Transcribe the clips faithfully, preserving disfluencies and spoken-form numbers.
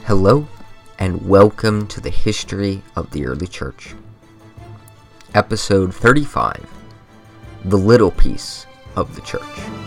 Hello, and welcome to the History of the Early Church. Episode thirty-five, The Little Piece of the Church.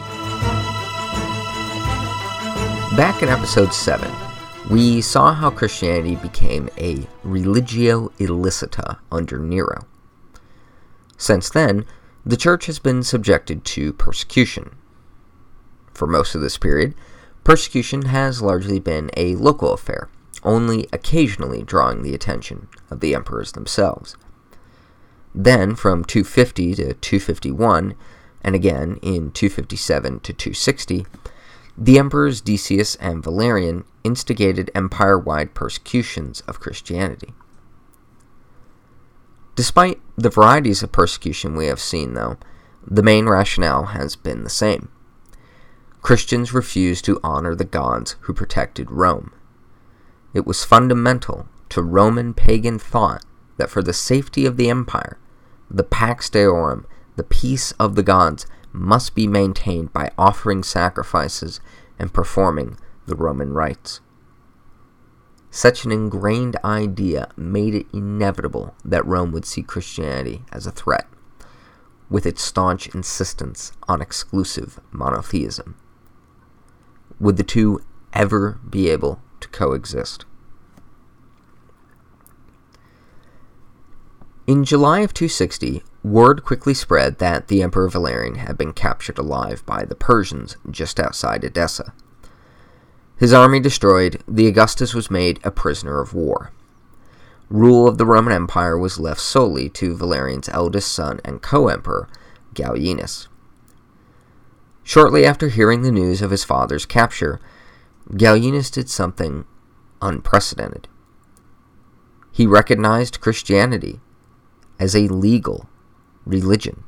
Back in episode seven, we saw how Christianity became a religio illicita under Nero. Since then, the church has been subjected to persecution. For most of this period, persecution has largely been a local affair, only occasionally drawing the attention of the emperors themselves. Then, from two fifty to two fifty-one, and again in two fifty-seven to two sixty, the emperors Decius and Valerian instigated empire-wide persecutions of Christianity. Despite the varieties of persecution we have seen, though, the main rationale has been the same. Christians refused to honor the gods who protected Rome. It was fundamental to Roman pagan thought that for the safety of the empire, the Pax Deorum, the peace of the gods, must be maintained by offering sacrifices and performing the Roman rites. Such an ingrained idea made it inevitable that Rome would see Christianity as a threat, with its staunch insistence on exclusive monotheism. Would the two ever be able to coexist? In July of two sixty, word quickly spread that the Emperor Valerian had been captured alive by the Persians just outside Edessa. His army destroyed, the Augustus was made a prisoner of war. Rule of the Roman Empire was left solely to Valerian's eldest son and co-emperor, Gallienus. Shortly after hearing the news of his father's capture, Gallienus did something unprecedented. He recognized Christianity as a legal religion.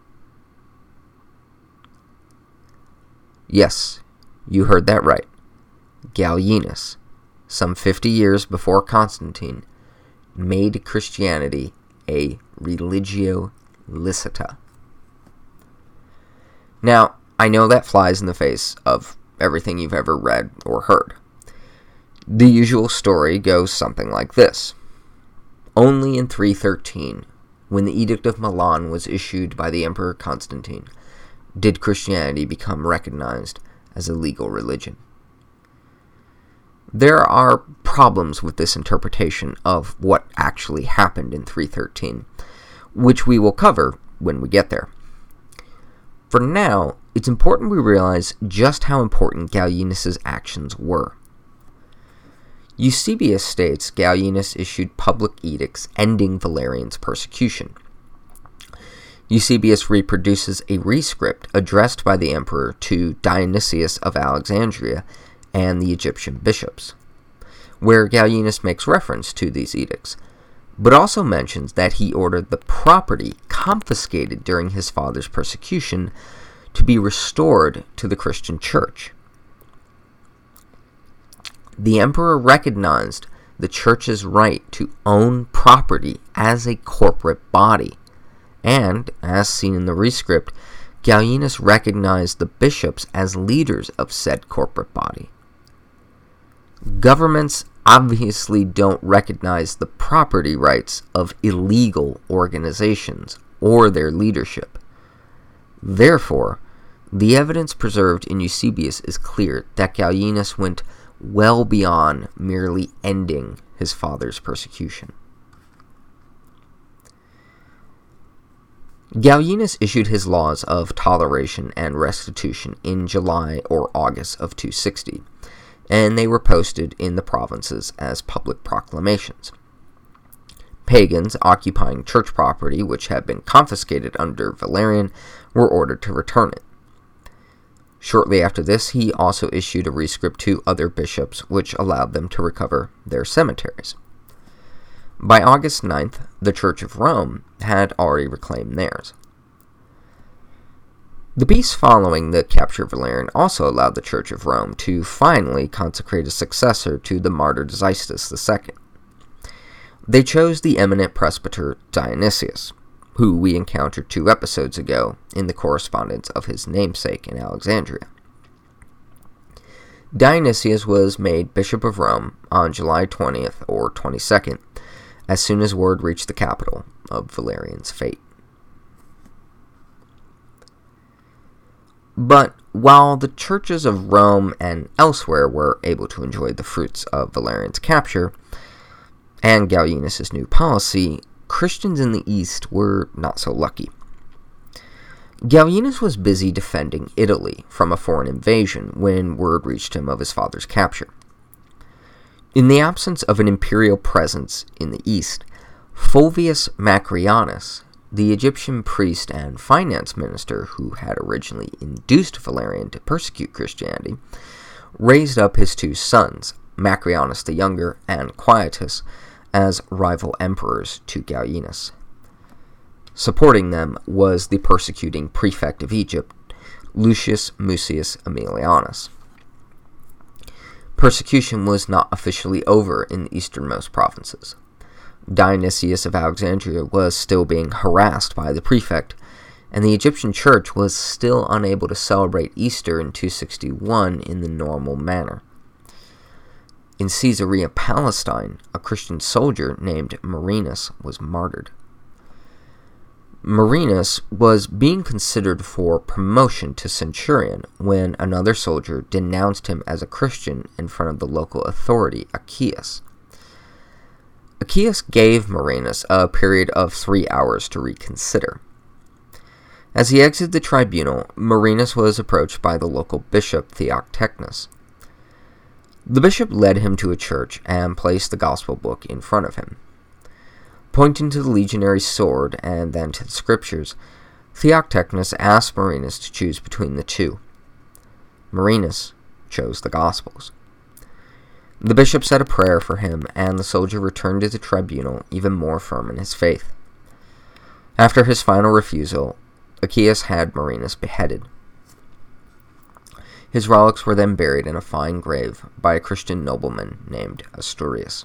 Yes, you heard that right. Gallienus, some fifty years before Constantine, made Christianity a religio licita. Now, I know that flies in the face of everything you've ever read or heard. The usual story goes something like this. Only in three thirteen, when the Edict of Milan was issued by the Emperor Constantine, did Christianity become recognized as a legal religion. There are problems with this interpretation of what actually happened in three thirteen, which we will cover when we get there. For now, it's important we realize just how important Gallienus' actions were. Eusebius states Gallienus issued public edicts ending Valerian's persecution. Eusebius reproduces a rescript addressed by the emperor to Dionysius of Alexandria and the Egyptian bishops, where Gallienus makes reference to these edicts, but also mentions that he ordered the property confiscated during his father's persecution to be restored to the Christian church. The emperor recognized the church's right to own property as a corporate body, and, as seen in the rescript, Gallienus recognized the bishops as leaders of said corporate body. Governments obviously don't recognize the property rights of illegal organizations or their leadership. Therefore, the evidence preserved in Eusebius is clear that Gallienus went well beyond merely ending his father's persecution. Gallienus issued his laws of toleration and restitution in July or August of two sixty, and they were posted in the provinces as public proclamations. Pagans occupying church property which had been confiscated under Valerian were ordered to return it. Shortly after this, he also issued a rescript to other bishops which allowed them to recover their cemeteries. By August ninth, the Church of Rome had already reclaimed theirs. The peace following the capture of Valerian also allowed the Church of Rome to finally consecrate a successor to the martyr Xystus the Second. They chose the eminent presbyter Dionysius, who we encountered two episodes ago in the correspondence of his namesake in Alexandria. Dionysius was made Bishop of Rome on July twentieth or twenty-second, as soon as word reached the capital of Valerian's fate. But while the churches of Rome and elsewhere were able to enjoy the fruits of Valerian's capture and Gallienus' new policy, Christians in the East were not so lucky. Gallienus was busy defending Italy from a foreign invasion when word reached him of his father's capture. In the absence of an imperial presence in the East, Fulvius Macrianus, the Egyptian priest and finance minister who had originally induced Valerian to persecute Christianity, raised up his two sons, Macrianus the Younger and Quietus, as rival emperors to Gallienus. Supporting them was the persecuting prefect of Egypt, Lucius Mucius Aemilianus. Persecution was not officially over in the easternmost provinces. Dionysius of Alexandria was still being harassed by the prefect, and the Egyptian church was still unable to celebrate Easter in two sixty-one in the normal manner. In Caesarea Palestine, a Christian soldier named Marinus was martyred. Marinus was being considered for promotion to centurion when another soldier denounced him as a Christian in front of the local authority, Achaeus. Achaeus gave Marinus a period of three hours to reconsider. As he exited the tribunal, Marinus was approached by the local bishop, Theoctecnus. The bishop led him to a church and placed the gospel book in front of him. Pointing to the legionary sword and then to the scriptures, Theoctecnus asked Marinus to choose between the two. Marinus chose the Gospels. The bishop said a prayer for him, and the soldier returned to the tribunal even more firm in his faith. After his final refusal, Achaeus had Marinus beheaded. His relics were then buried in a fine grave by a Christian nobleman named Asturius.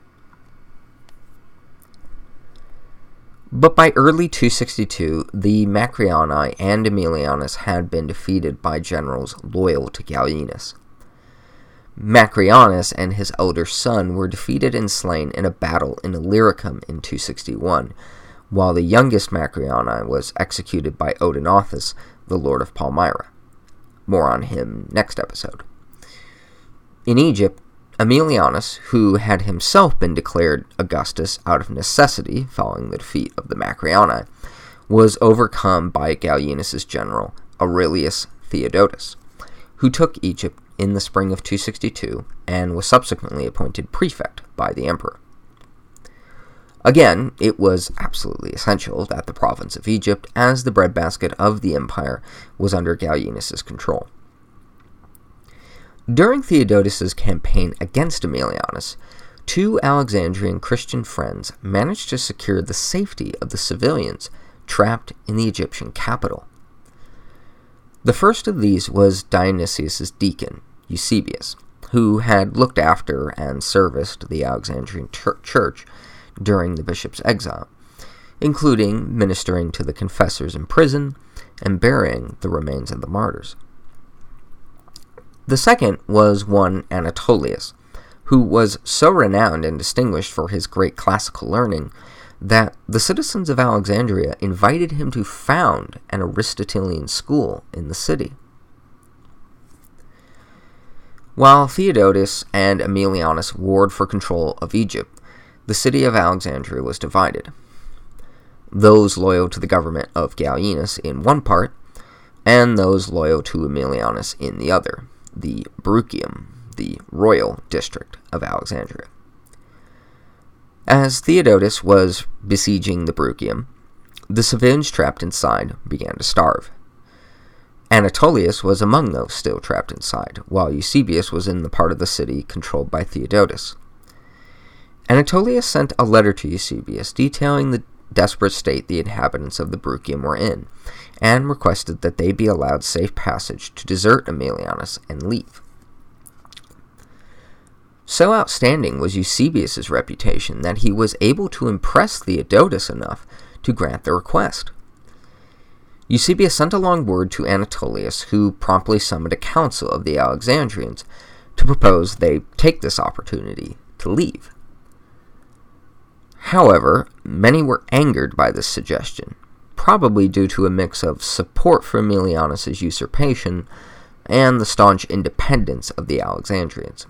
But by early two sixty-two, the Macriani and Aemilianus had been defeated by generals loyal to Gallienus. Macrianus and his elder son were defeated and slain in a battle in Illyricum in two sixty-one, while the youngest Macriani was executed by Odenathus, the lord of Palmyra. More on him next episode. In Egypt, Aemilianus, who had himself been declared Augustus out of necessity following the defeat of the Macriani, was overcome by Gallienus' general Aurelius Theodotus, who took Egypt in the spring of two sixty-two and was subsequently appointed prefect by the emperor. Again, it was absolutely essential that the province of Egypt, as the breadbasket of the empire, was under Gallienus' control. During Theodotus' campaign against Aemilianus, two Alexandrian Christian friends managed to secure the safety of the civilians trapped in the Egyptian capital. The first of these was Dionysius' deacon, Eusebius, who had looked after and serviced the Alexandrian church during the bishop's exile, including ministering to the confessors in prison and burying the remains of the martyrs. The second was one Anatolius, who was so renowned and distinguished for his great classical learning that the citizens of Alexandria invited him to found an Aristotelian school in the city. While Theodotus and Aemilianus warred for control of Egypt, the city of Alexandria was divided. Those loyal to the government of Gallienus in one part, and those loyal to Aemilianus in the other, the Bruchium, the royal district of Alexandria. As Theodotus was besieging the Bruchium, the civilians trapped inside began to starve. Anatolius was among those still trapped inside, while Eusebius was in the part of the city controlled by Theodotus. Anatolius sent a letter to Eusebius detailing the desperate state the inhabitants of the Bruchium were in, and requested that they be allowed safe passage to desert Aemilianus and leave. So outstanding was Eusebius' reputation that he was able to impress Theodotus enough to grant the request. Eusebius sent along word to Anatolius, who promptly summoned a council of the Alexandrians to propose they take this opportunity to leave. However, many were angered by this suggestion, probably due to a mix of support for Aemilianus' usurpation and the staunch independence of the Alexandrians.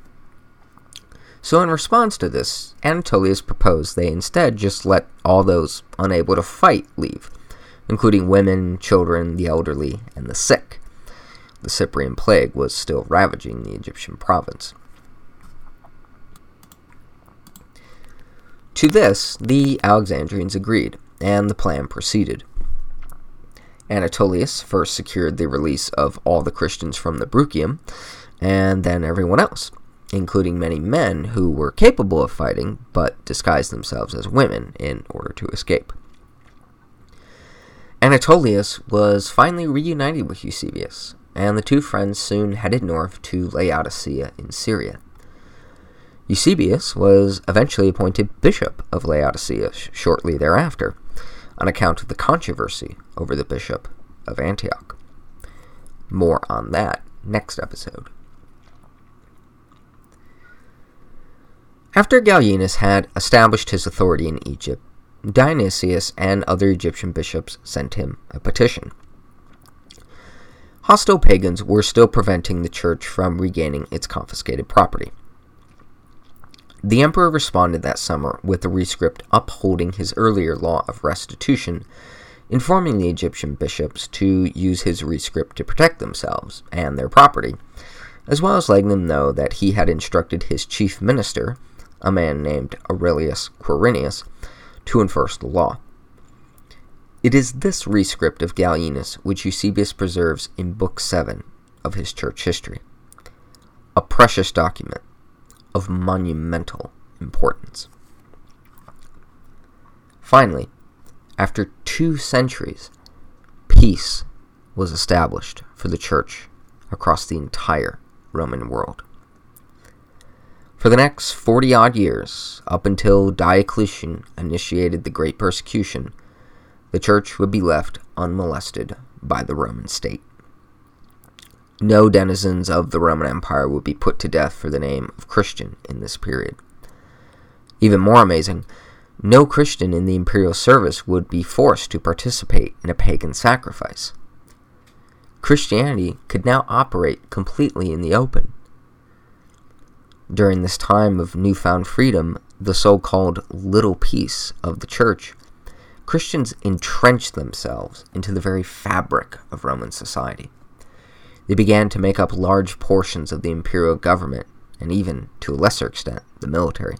So in response to this, Anatolius proposed they instead just let all those unable to fight leave, including women, children, the elderly, and the sick. The Cyprian plague was still ravaging the Egyptian province. To this, the Alexandrians agreed, and the plan proceeded. Anatolius first secured the release of all the Christians from the Bruchium, and then everyone else, including many men who were capable of fighting but disguised themselves as women in order to escape. Anatolius was finally reunited with Eusebius, and the two friends soon headed north to Laodicea in Syria. Eusebius was eventually appointed bishop of Laodicea sh- shortly thereafter, on account of the controversy over the bishop of Antioch. More on that next episode. After Gallienus had established his authority in Egypt, Dionysius and other Egyptian bishops sent him a petition. Hostile pagans were still preventing the church from regaining its confiscated property. The emperor responded that summer with a rescript upholding his earlier law of restitution, informing the Egyptian bishops to use his rescript to protect themselves and their property, as well as letting them know that he had instructed his chief minister, a man named Aurelius Quirinius, to enforce the law. It is this rescript of Gallienus which Eusebius preserves in Book seven of his church history, a precious document of monumental importance. Finally, after two centuries, peace was established for the church across the entire Roman world. For the next forty-odd years, up until Diocletian initiated the Great Persecution, the church would be left unmolested by the Roman state. No denizens of the Roman Empire would be put to death for the name of Christian in this period. Even more amazing, no Christian in the imperial service would be forced to participate in a pagan sacrifice. Christianity could now operate completely in the open. During this time of newfound freedom, the so-called Little Peace of the Church, Christians entrenched themselves into the very fabric of Roman society. They began to make up large portions of the imperial government, and even, to a lesser extent, the military.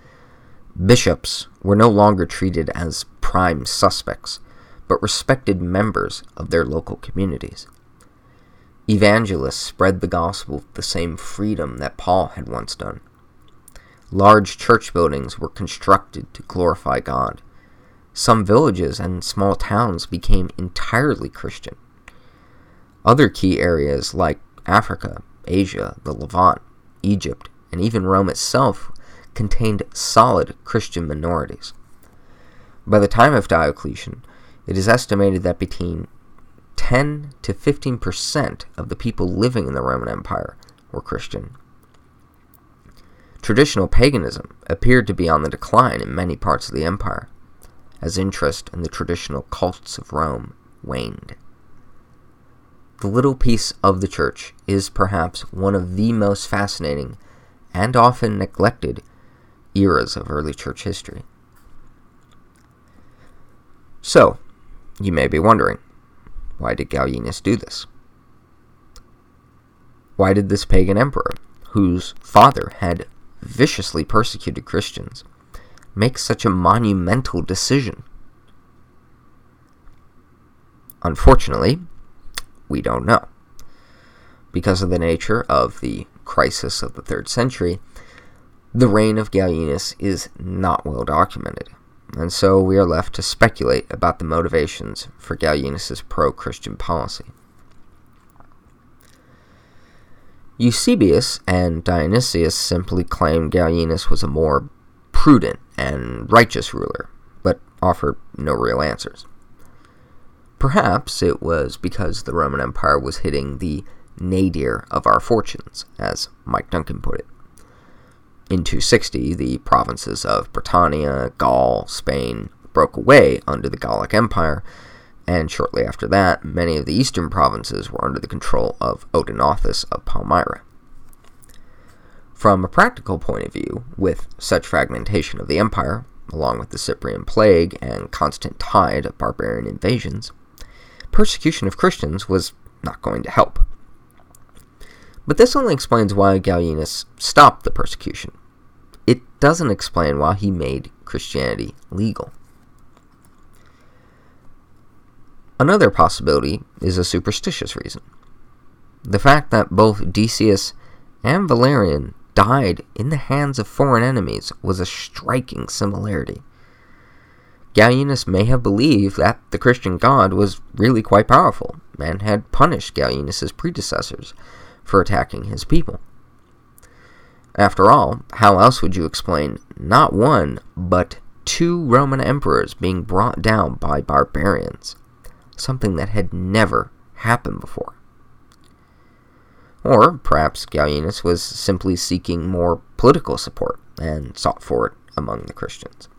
Bishops were no longer treated as prime suspects, but respected members of their local communities. Evangelists spread the gospel with the same freedom that Paul had once done. Large church buildings were constructed to glorify God. Some villages and small towns became entirely Christian. Other key areas like Africa, Asia, the Levant, Egypt, and even Rome itself contained solid Christian minorities. By the time of Diocletian, it is estimated that between ten to fifteen percent of the people living in the Roman Empire were Christian. Traditional paganism appeared to be on the decline in many parts of the empire, as interest in the traditional cults of Rome waned. The Little Peace of the Church is perhaps one of the most fascinating and often neglected eras of early church history. So, you may be wondering, why did Gallienus do this? Why did this pagan emperor, whose father had viciously persecuted Christians, make such a monumental decision? Unfortunately, we don't know. Because of the nature of the crisis of the third century, the reign of Gallienus is not well documented, and so we are left to speculate about the motivations for Gallienus' pro-Christian policy. Eusebius and Dionysius simply claimed Gallienus was a more prudent and righteous ruler, but offered no real answers. Perhaps it was because the Roman Empire was hitting the nadir of our fortunes, as Mike Duncan put it. In two sixty, the provinces of Britannia, Gaul, Spain broke away under the Gallic Empire, and shortly after that, many of the eastern provinces were under the control of Odenathus of Palmyra. From a practical point of view, with such fragmentation of the empire, along with the Cyprian plague and constant tide of barbarian invasions, persecution of Christians was not going to help. But this only explains why Gallienus stopped the persecution. It doesn't explain why he made Christianity legal. Another possibility is a superstitious reason. The fact that both Decius and Valerian died in the hands of foreign enemies was a striking similarity. Gallienus may have believed that the Christian God was really quite powerful, and had punished Gallienus' predecessors for attacking his people. After all, how else would you explain not one, but two Roman emperors being brought down by barbarians, something that had never happened before? Or perhaps Gallienus was simply seeking more political support and sought for it among the Christians.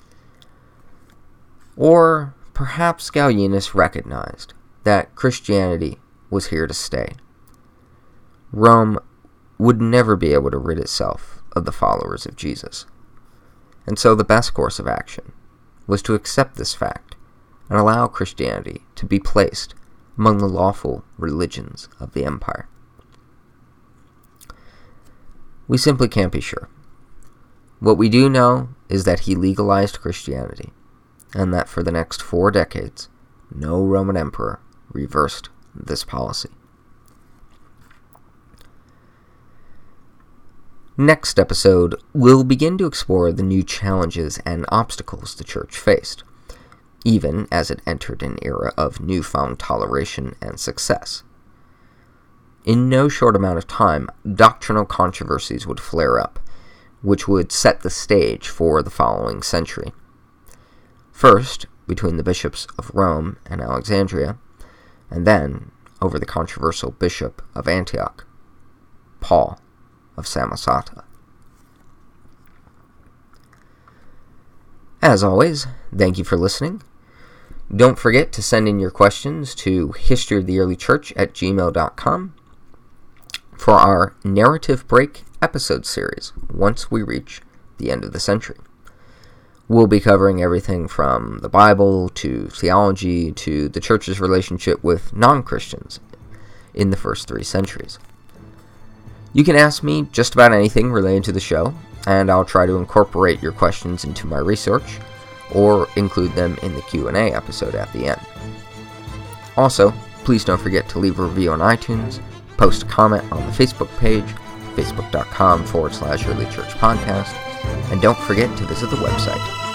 Or perhaps Gallienus recognized that Christianity was here to stay. Rome would never be able to rid itself of the followers of Jesus. And so the best course of action was to accept this fact and allow Christianity to be placed among the lawful religions of the empire. We simply can't be sure. What we do know is that he legalized Christianity, and that for the next four decades, no Roman emperor reversed this policy. Next episode, we'll begin to explore the new challenges and obstacles the church faced, even as it entered an era of newfound toleration and success. In no short amount of time, doctrinal controversies would flare up, which would set the stage for the following century. First, between the bishops of Rome and Alexandria, and then over the controversial bishop of Antioch, Paul of Samosata. As always, thank you for listening. Don't forget to send in your questions to history of the early church at gmail dot com for our Narrative Break episode series once we reach the end of the century. We'll be covering everything from the Bible to theology to the church's relationship with non-Christians in the first three centuries. You can ask me just about anything related to the show, and I'll try to incorporate your questions into my research or include them in the Q and A episode at the end. Also, please don't forget to leave a review on iTunes, post a comment on the Facebook page, facebook.com forward slash early church podcast, and don't forget to visit the website,